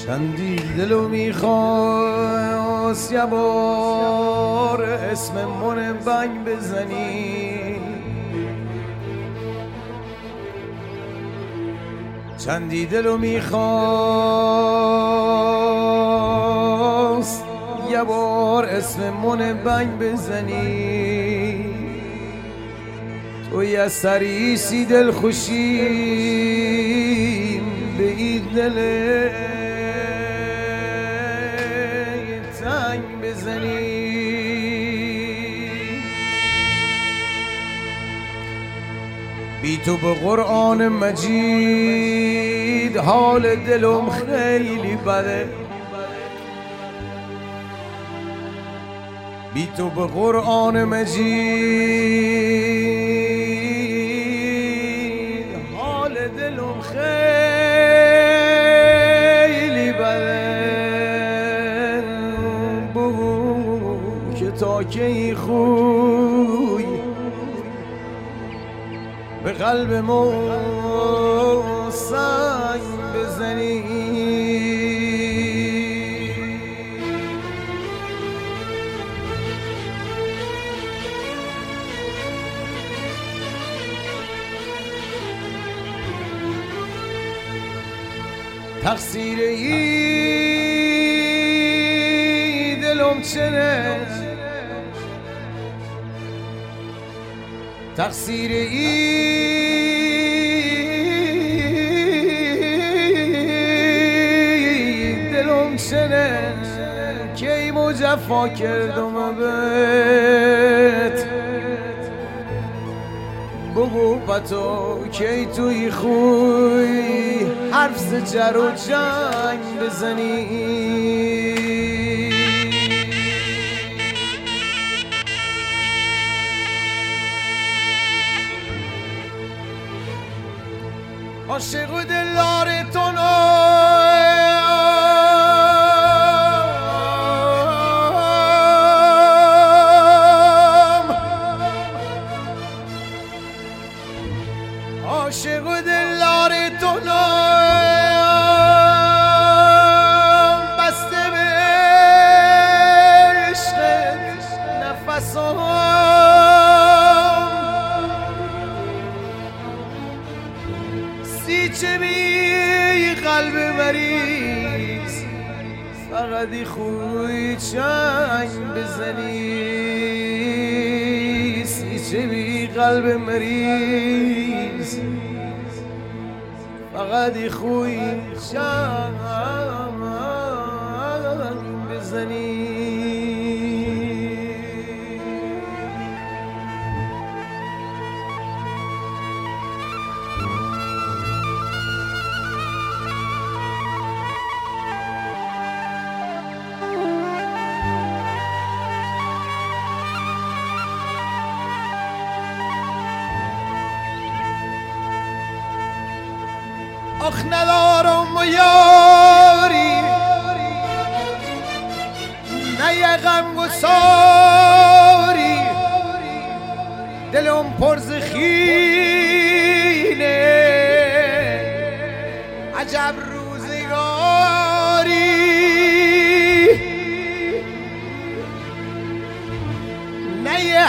چندی دلو میخواست یه بار اسم من بنگ بزنی، چندی دلو میخواست یه بار اسم من بنگ بزنی، تو یه سریسی دل خوشیم به این دل تنگ بزنی. بی تو به قرآن مجید حال دلم خیلی بده، بی تو به قرآن مجید حال دلم خیلی بده. بگو که تا کی خوی به قلب ما سنگ بزنی. تقصیر ای دلم چنه، تقصیر ای دلم چنه که ای مجفا کردم بهت. بگو پتو کی توی خوی حرف زجر و جنگ بزنی. عاشق و دلدار تو عاشق و دلدار تو بسته به عشق نفسم، سی چه بی قلب مریض فقط خوی چنگ بزنی. سی چه بی قلب مریض فقط خوی چنگ بزنی. آخ ندارم و یاری نه یه غمگساری، دلم پر ز خینه عجب روزگاری. نه یه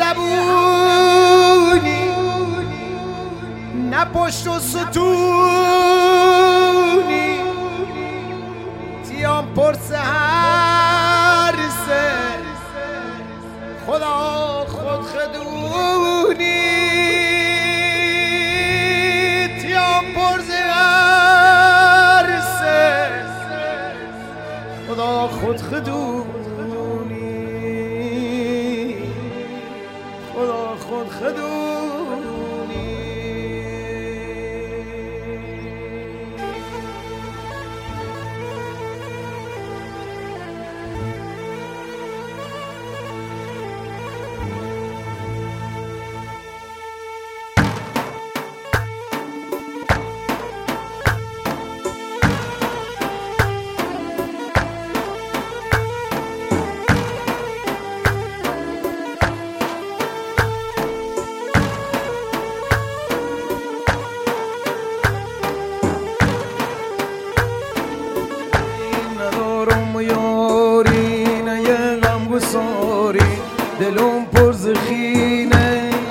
همزبونی نه پشت و ستونی، تیام پرسه هر سه خدا خود خدونی. تیام پرسه هر سه خدا خود خدونی، خدا خود خدونی.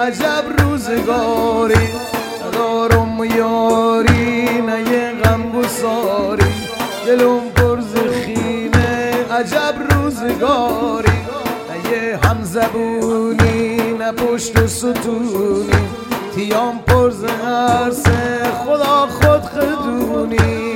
عجب روزگاری ندارم یاری نه یه غم گساری دلم پر زخینه عجب روزگاری نه یه همزبونی نه پشت و ستونی تیام پر ز عرصه خدا خود خدونی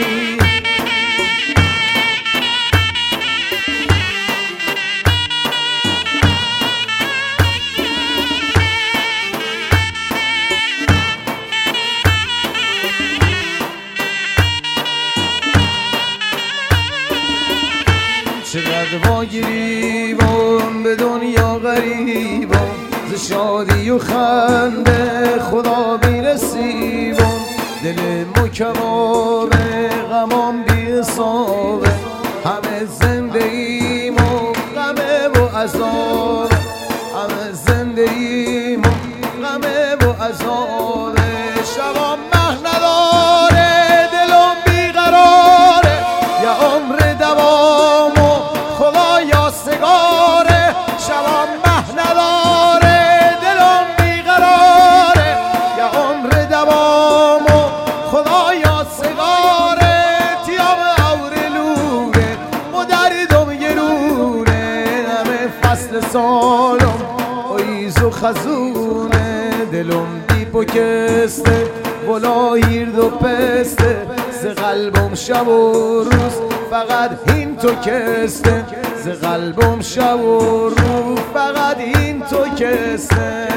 چقدر واگریبم به دنیا غریبم ز شادی و خنده خدا بی‌نصیبم دل مکبابه غمام بی حسابه همه زندگیم و غمه و عذابه همه زندگیم و غمه و عذابه شبام مه نداره دلم بیقراره یا عمر دوام و خدا یا سگاره شبام مه نداره دلم بیقراره یا عمر دوام و خدا یا سگاره تیام اورلوره مدردم گرونه همه فصل سالم پاییز و خزونه دلم دیپ و کسته ولا هیرد و پسته ز قلبم شب و روز فقط این تو کسته ز قلبم شب و روز فقط این تو کسته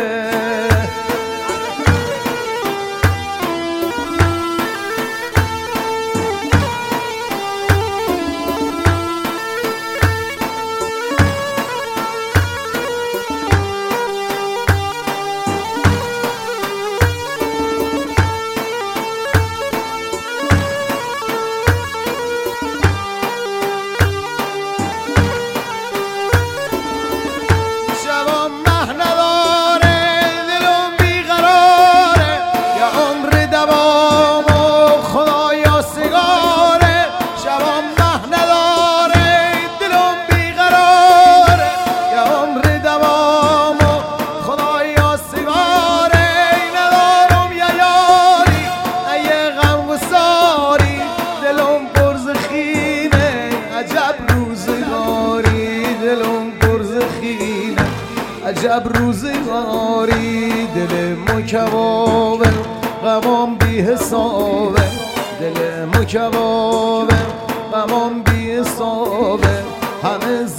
عجب روزگاری دل مکبابه غمام بی حسابه دل مکبابه غمام بی حسابه همه